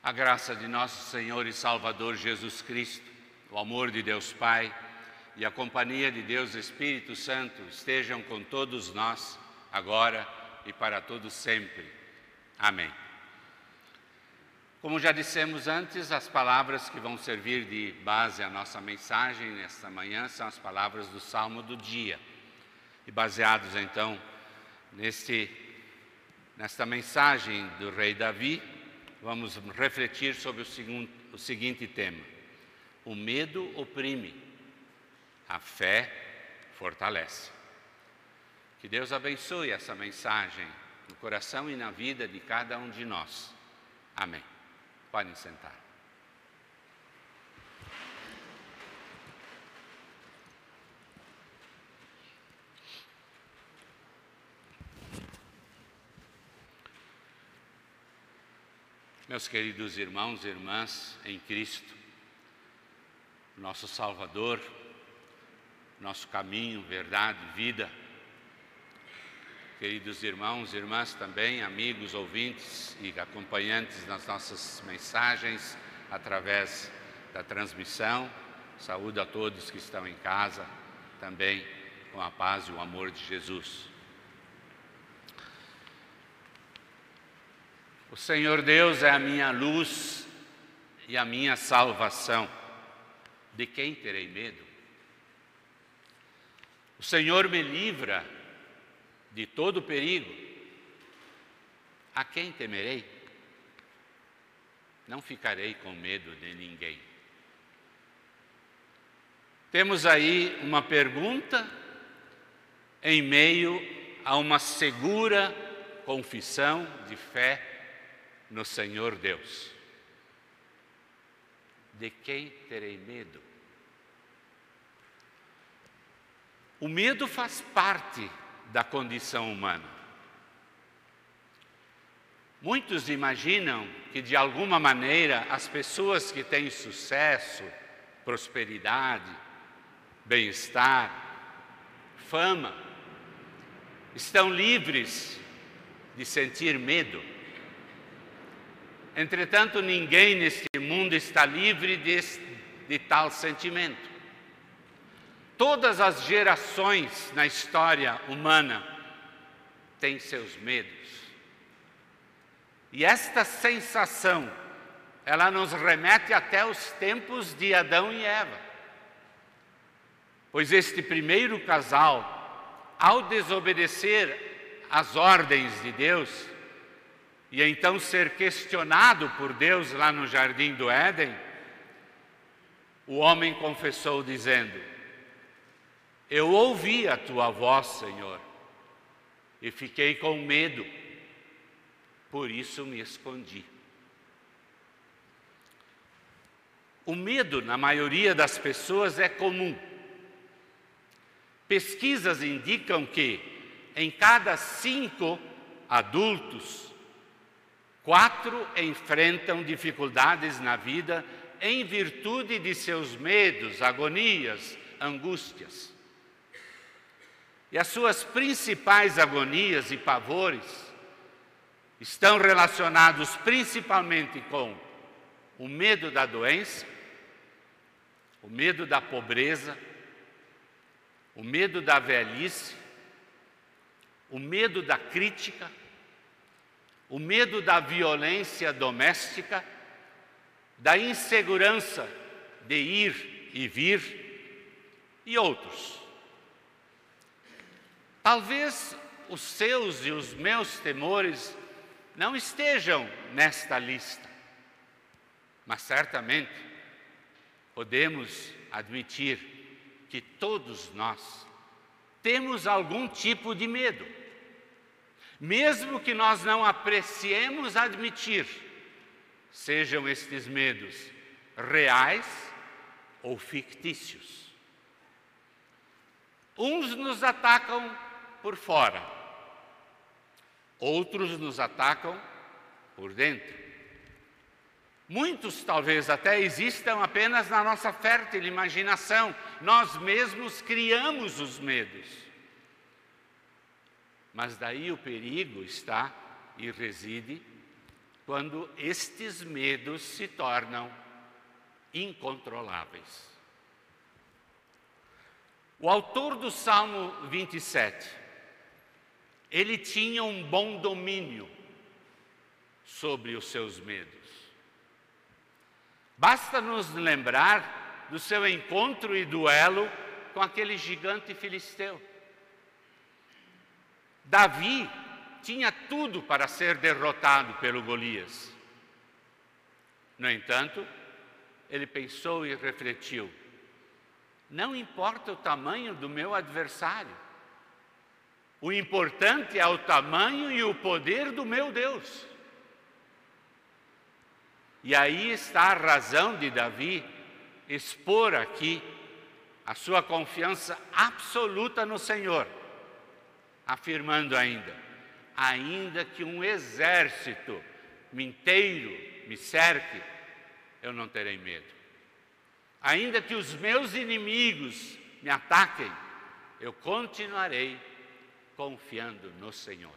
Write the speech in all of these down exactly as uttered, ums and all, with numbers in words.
A graça de nosso Senhor e Salvador Jesus Cristo, o amor de Deus Pai e a companhia de Deus Espírito Santo estejam com todos nós, agora e para todos sempre. Amém. Como já dissemos antes, as palavras que vão servir de base à nossa mensagem nesta manhã são as palavras do Salmo do dia. E baseados então neste, nesta mensagem do rei Davi, vamos refletir sobre o, segundo, o seguinte tema: o medo oprime, a fé fortalece. Que Deus abençoe essa mensagem no coração e na vida de cada um de nós. Amém. Podem sentar. Meus queridos irmãos e irmãs em Cristo, nosso Salvador, nosso caminho, verdade, vida. Queridos irmãos e irmãs também, amigos, ouvintes e acompanhantes das nossas mensagens através da transmissão, saúde a todos que estão em casa, também com a paz e o amor de Jesus. O Senhor Deus é a minha luz e a minha salvação. De quem terei medo? O Senhor me livra de todo perigo. A quem temerei? Não ficarei com medo de ninguém. Temos aí uma pergunta em meio a uma segura confissão de fé no Senhor Deus. De quem terei medo? O medo faz parte da condição humana. Muitos imaginam que, de alguma maneira, as pessoas que têm sucesso, prosperidade, bem-estar, fama, estão livres de sentir medo. Entretanto, ninguém neste mundo está livre de, de tal sentimento. Todas as gerações na história humana têm seus medos. E esta sensação, ela nos remete até os tempos de Adão e Eva. Pois este primeiro casal, ao desobedecer às ordens de Deus, e então ser questionado por Deus lá no jardim do Éden, o homem confessou dizendo: eu ouvi a tua voz, Senhor, e fiquei com medo, por isso me escondi. O medo, na maioria das pessoas, é comum. Pesquisas indicam que, em cada cinco adultos, quatro enfrentam dificuldades na vida em virtude de seus medos, agonias, angústias. E as suas principais agonias e pavores estão relacionados principalmente com o medo da doença, o medo da pobreza, o medo da velhice, o medo da crítica, o medo da violência doméstica, da insegurança de ir e vir e outros. Talvez os seus e os meus temores não estejam nesta lista, mas certamente podemos admitir que todos nós temos algum tipo de medo, mesmo que nós não apreciemos admitir, sejam estes medos reais ou fictícios. Uns nos atacam por fora, outros nos atacam por dentro. Muitos talvez até existam apenas na nossa fértil imaginação. Nós mesmos criamos os medos. Mas daí o perigo está e reside quando estes medos se tornam incontroláveis. O autor do Salmo vinte e sete, ele tinha um bom domínio sobre os seus medos. Basta nos lembrar do seu encontro e duelo com aquele gigante filisteu. Davi tinha tudo para ser derrotado pelo Golias. No entanto, ele pensou e refletiu: não importa o tamanho do meu adversário, o importante é o tamanho e o poder do meu Deus. E aí está a razão de Davi expor aqui a sua confiança absoluta no Senhor, afirmando ainda: ainda que um exército inteiro me cerque, eu não terei medo. Ainda que os meus inimigos me ataquem, eu continuarei confiando no Senhor.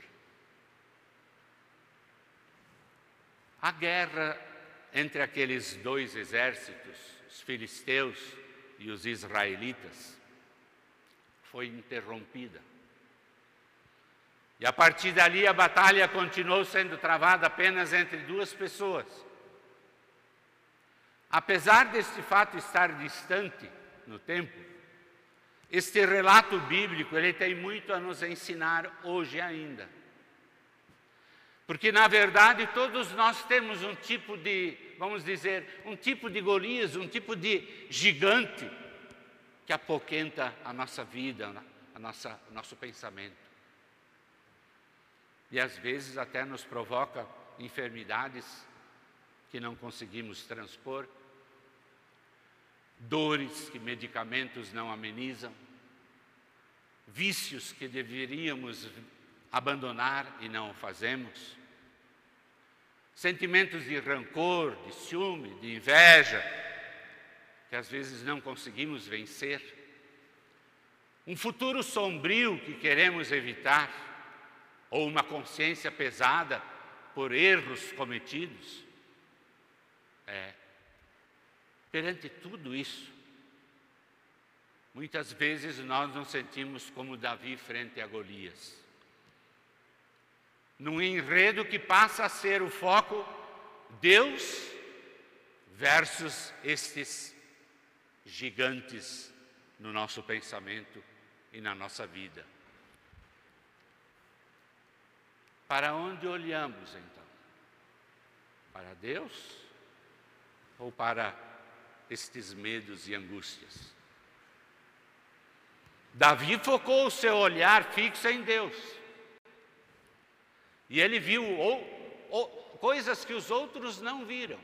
A guerra entre aqueles dois exércitos, os filisteus e os israelitas, foi interrompida. E a partir dali a batalha continuou sendo travada apenas entre duas pessoas. Apesar deste fato estar distante no tempo, este relato bíblico ele tem muito a nos ensinar hoje ainda. Porque, na verdade, todos nós temos um tipo de, vamos dizer, um tipo de Golias, um tipo de gigante que apoquenta a nossa vida, a nossa, o nosso pensamento. E, às vezes, até nos provoca enfermidades que não conseguimos transpor, dores que medicamentos não amenizam, vícios que deveríamos abandonar e não o fazemos, sentimentos de rancor, de ciúme, de inveja, que às vezes não conseguimos vencer, um futuro sombrio que queremos evitar, ou uma consciência pesada por erros cometidos. É, perante tudo isso, muitas vezes nós nos sentimos como Davi frente a Golias, num enredo que passa a ser o foco Deus versus estes gigantes no nosso pensamento e na nossa vida. Para onde olhamos então? Para Deus ou para estes medos e angústias? Davi focou o seu olhar fixo em Deus. E ele viu ou, ou, coisas que os outros não viram.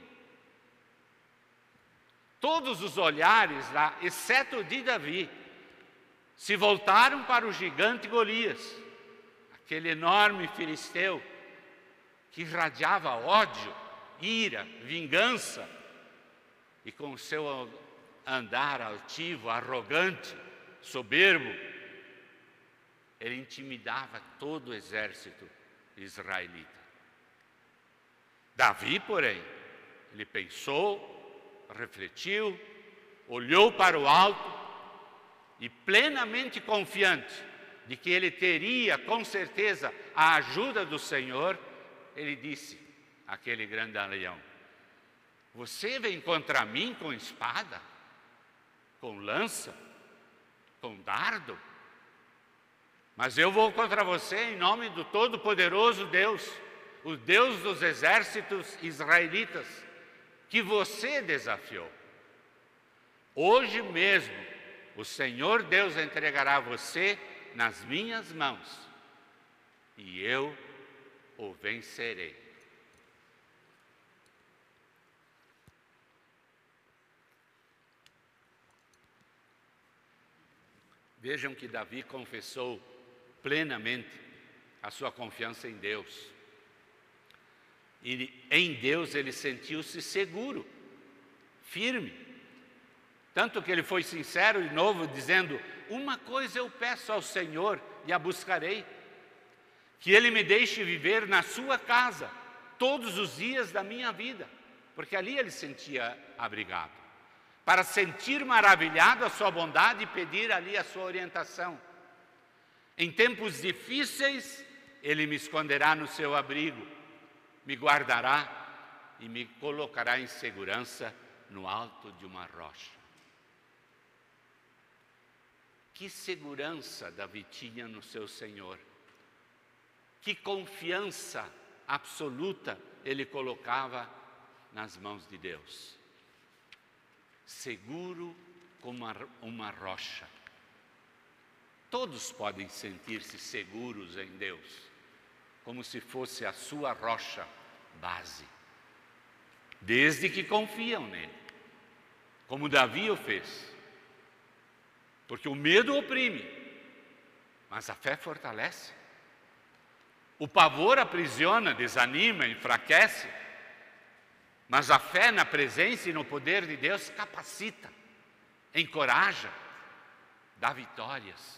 Todos os olhares lá, exceto o de Davi, se voltaram para o gigante Golias, aquele enorme filisteu que irradiava ódio, ira, vingança, e com o seu andar altivo, arrogante, soberbo, ele intimidava todo o exército israelita. Davi, porém, ele pensou, refletiu, olhou para o alto e, plenamente confiante de que ele teria com certeza a ajuda do Senhor, ele disse àquele grande leão: você vem contra mim com espada, com lança, com dardo? Mas eu vou contra você em nome do Todo-Poderoso Deus, o Deus dos exércitos israelitas, que você desafiou. Hoje mesmo, o Senhor Deus entregará você nas minhas mãos, e eu o vencerei. Vejam que Davi confessou plenamente a sua confiança em Deus. E em Deus ele sentiu-se seguro, firme. Tanto que ele foi sincero de novo, dizendo: uma coisa eu peço ao Senhor e a buscarei, que Ele me deixe viver na sua casa todos os dias da minha vida, porque ali ele se sentia abrigado, para sentir maravilhado a sua bondade e pedir ali a sua orientação. Em tempos difíceis, ele me esconderá no seu abrigo, me guardará e me colocará em segurança no alto de uma rocha. Que segurança Davi tinha no seu Senhor. Que confiança absoluta ele colocava nas mãos de Deus. Seguro como uma, uma rocha. Todos podem sentir-se seguros em Deus, como se fosse a sua rocha base, desde que confiam nele, como Davi o fez. Porque o medo oprime, mas a fé fortalece. O pavor aprisiona, desanima, enfraquece, mas a fé na presença e no poder de Deus capacita, encoraja, dá vitórias.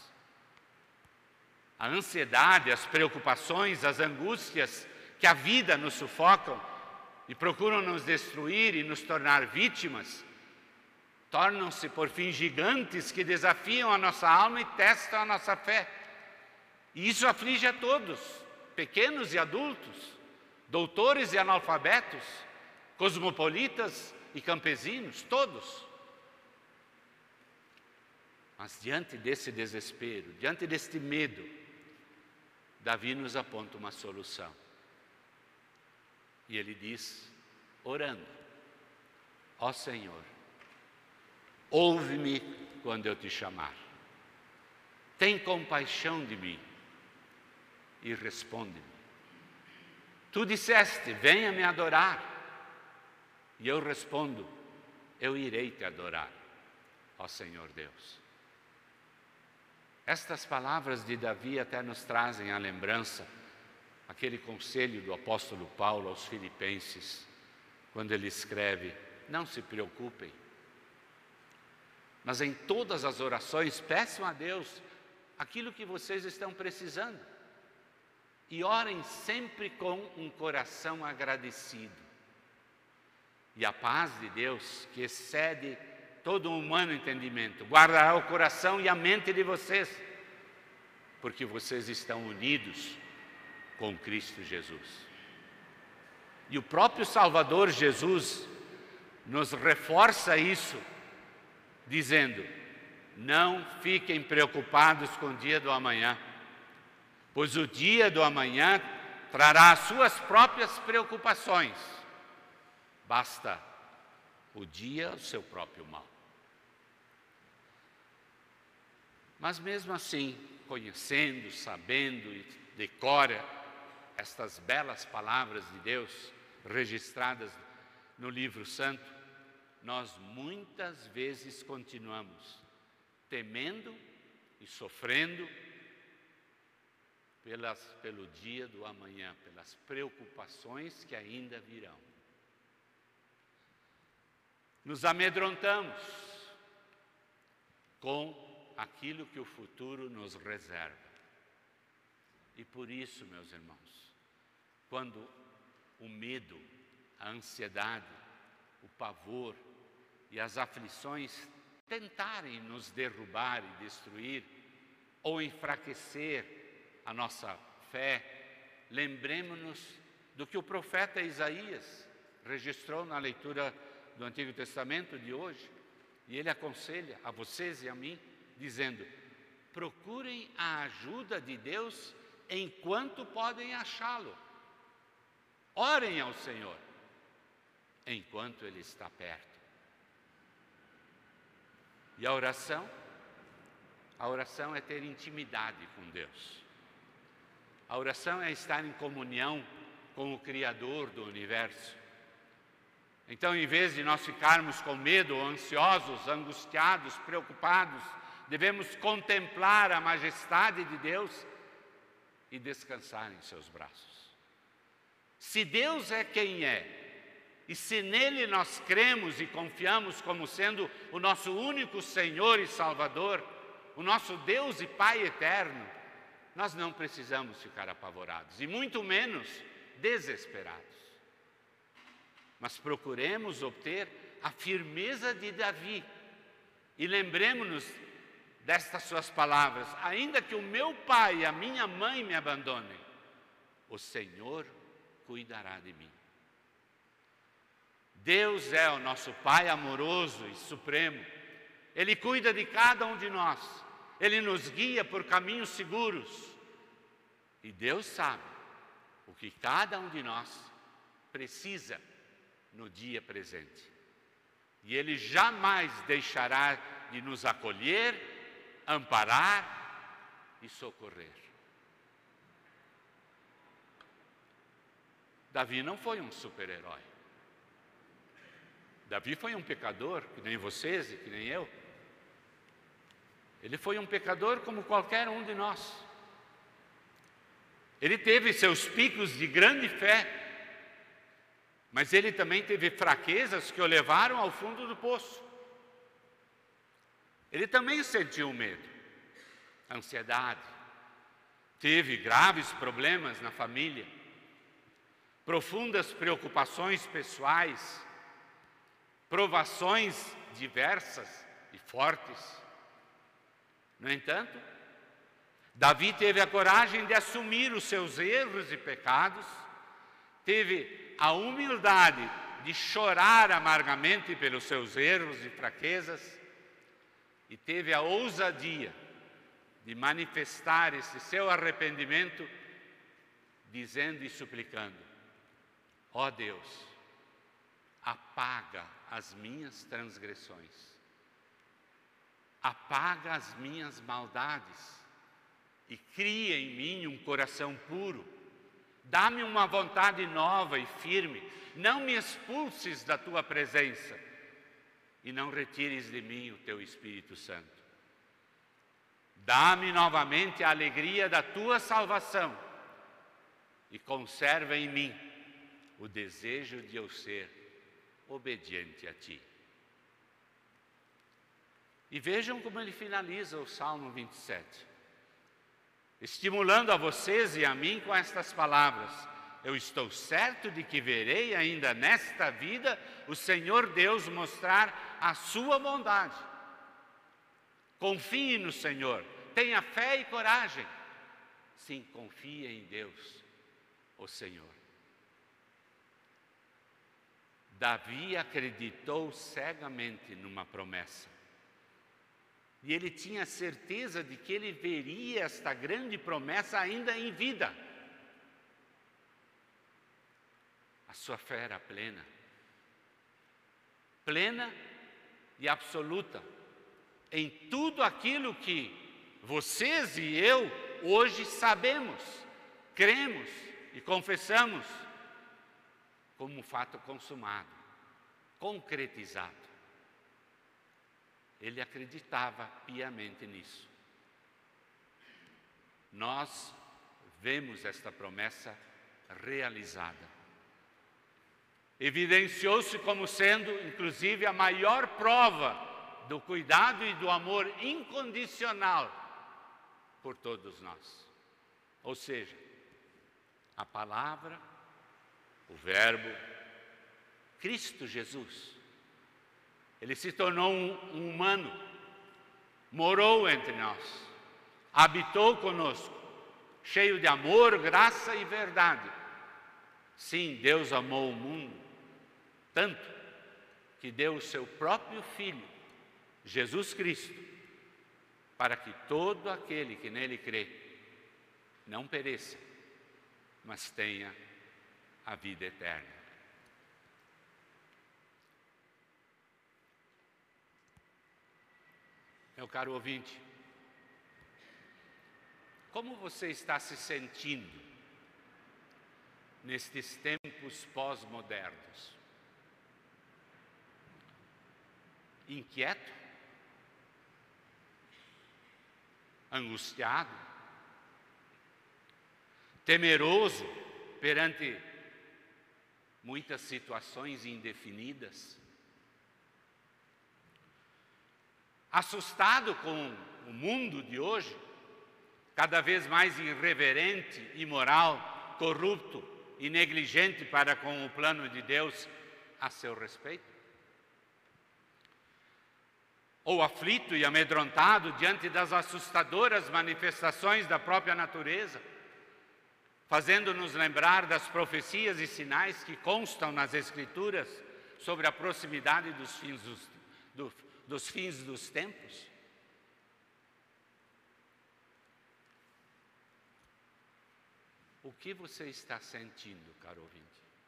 A ansiedade, as preocupações, as angústias que a vida nos sufocam e procuram nos destruir e nos tornar vítimas, tornam-se por fim gigantes que desafiam a nossa alma e testam a nossa fé. E isso aflige a todos, pequenos e adultos, doutores e analfabetos, cosmopolitas e campesinos, todos. Mas diante desse desespero, diante deste medo, Davi nos aponta uma solução. E ele diz, orando, ó Senhor, ouve-me quando eu te chamar. Tem compaixão de mim e responde-me. Tu disseste, venha me adorar. E eu respondo, eu irei te adorar, ó Senhor Deus. Estas palavras de Davi até nos trazem à lembrança aquele conselho do apóstolo Paulo aos Filipenses, quando ele escreve, não se preocupem, mas em todas as orações peçam a Deus aquilo que vocês estão precisando e orem sempre com um coração agradecido. E a paz de Deus, que excede todo o humano entendimento, guardará o coração e a mente de vocês, porque vocês estão unidos com Cristo Jesus. E o próprio Salvador Jesus nos reforça isso, dizendo, não fiquem preocupados com o dia do amanhã, pois o dia do amanhã trará as suas próprias preocupações. Basta o dia o seu próprio mal. Mas mesmo assim, conhecendo, sabendo e decora estas belas palavras de Deus registradas no livro santo, nós muitas vezes continuamos temendo e sofrendo pelas, pelo dia do amanhã, pelas preocupações que ainda virão. Nos amedrontamos com aquilo que o futuro nos reserva. E por isso, meus irmãos, quando o medo, a ansiedade, o pavor e as aflições tentarem nos derrubar e destruir ou enfraquecer a nossa fé, lembremos-nos do que o profeta Isaías registrou na leitura do Antigo Testamento de hoje, e ele aconselha a vocês e a mim, dizendo, procurem a ajuda de Deus enquanto podem achá-lo. Orem ao Senhor enquanto Ele está perto. E a oração? A oração é ter intimidade com Deus. A oração é estar em comunhão com o Criador do universo. Então, em vez de nós ficarmos com medo, ansiosos, angustiados, preocupados, devemos contemplar a majestade de Deus e descansar em seus braços. Se Deus é quem é, e se nele nós cremos e confiamos como sendo o nosso único Senhor e Salvador, o nosso Deus e Pai eterno, nós não precisamos ficar apavorados, e muito menos desesperados. mas procuremos obter a firmeza de Davi. E lembremos-nos destas suas palavras: ainda que o meu pai e a minha mãe me abandonem, o Senhor cuidará de mim. Deus é o nosso Pai amoroso e supremo. Ele cuida de cada um de nós. Ele nos guia por caminhos seguros. E Deus sabe o que cada um de nós precisa no dia presente. E Ele jamais deixará de nos acolher, amparar e socorrer. Davi não foi um super-herói. Davi foi um pecador, que nem vocês e que nem eu. Ele foi um pecador como qualquer um de nós. Ele teve seus picos de grande fé, mas ele também teve fraquezas que o levaram ao fundo do poço. Ele também sentiu medo, ansiedade, teve graves problemas na família, profundas preocupações pessoais, provações diversas e fortes. No entanto, Davi teve a coragem de assumir os seus erros e pecados, teve a humildade de chorar amargamente pelos seus erros e fraquezas, e teve a ousadia de manifestar esse seu arrependimento, dizendo e suplicando: ó Deus, apaga as minhas transgressões, apaga as minhas maldades e cria em mim um coração puro. Dá-me uma vontade nova e firme. Não me expulses da tua presença e não retires de mim o teu Espírito Santo. Dá-me novamente a alegria da tua salvação e conserva em mim o desejo de eu ser obediente a ti. E vejam como ele finaliza o Salmo vinte e sete, estimulando a vocês e a mim com estas palavras: eu estou certo de que verei ainda nesta vida o Senhor Deus mostrar a sua bondade. Confie no Senhor, tenha fé e coragem. Sim, confie em Deus, o Senhor. Davi acreditou cegamente numa promessa. E ele tinha certeza de que ele veria esta grande promessa ainda em vida. A sua fé era plena. Plena e absoluta em tudo aquilo que vocês e eu hoje sabemos, cremos e confessamos como um fato consumado, concretizado. Ele acreditava piamente nisso. Nós vemos esta promessa realizada. Evidenciou-se como sendo, inclusive, a maior prova do cuidado e do amor incondicional por todos nós. Ou seja, a palavra, o Verbo, Cristo Jesus. Ele se tornou um, um humano, morou entre nós, habitou conosco, cheio de amor, graça e verdade. Sim, Deus amou o mundo tanto que deu o seu próprio Filho, Jesus Cristo, para que todo aquele que nele crê não pereça, mas tenha a vida eterna. Meu caro ouvinte, como você está se sentindo nestes tempos pós-modernos? Inquieto? Angustiado? Temeroso perante muitas situações indefinidas? Assustado com o mundo de hoje, cada vez mais irreverente, imoral, corrupto e negligente para com o plano de Deus a seu respeito? Ou aflito e amedrontado diante das assustadoras manifestações da própria natureza, fazendo-nos lembrar das profecias e sinais que constam nas Escrituras sobre a proximidade dos fins dos, do, dos, fins dos tempos? O que você está sentindo, caro ouvinte?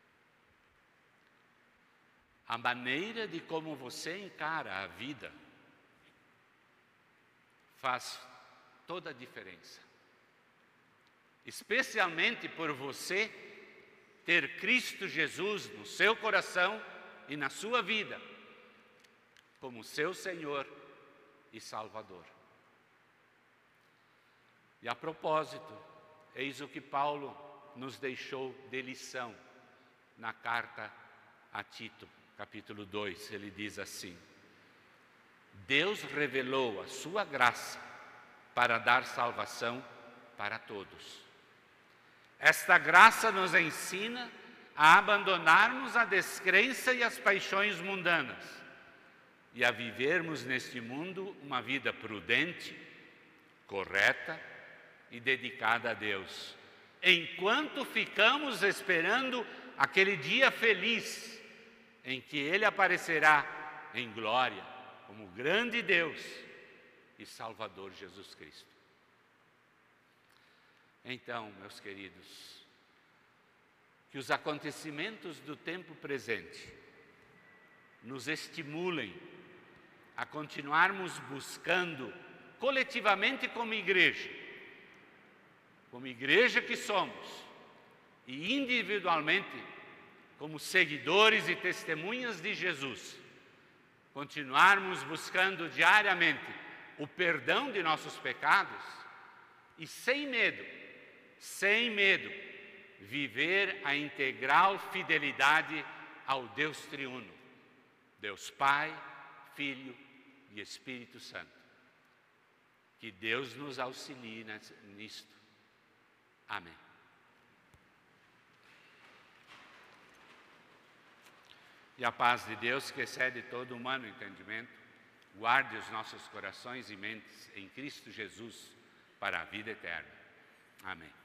A maneira de como você encara a vida faz toda a diferença. Especialmente por você ter Cristo Jesus no seu coração e na sua vida, como seu Senhor e Salvador. E a propósito, eis o que Paulo nos deixou de lição na carta a Tito, capítulo dois. Ele diz assim: Deus revelou a sua graça para dar salvação para todos. Esta graça nos ensina a abandonarmos a descrença e as paixões mundanas e a vivermos neste mundo uma vida prudente, correta e dedicada a Deus, enquanto ficamos esperando aquele dia feliz em que Ele aparecerá em glória como grande Deus e Salvador Jesus Cristo. Então, meus queridos, que os acontecimentos do tempo presente nos estimulem a continuarmos buscando coletivamente como igreja, como igreja que somos, e individualmente como seguidores e testemunhas de Jesus, continuarmos buscando diariamente o perdão de nossos pecados e sem medo, sem medo, viver a integral fidelidade ao Deus triuno, Deus Pai, Filho e Espírito Santo. Que Deus nos auxilie nisto. Amém. E a paz de Deus, que excede todo humano entendimento, guarde os nossos corações e mentes em Cristo Jesus para a vida eterna. Amém.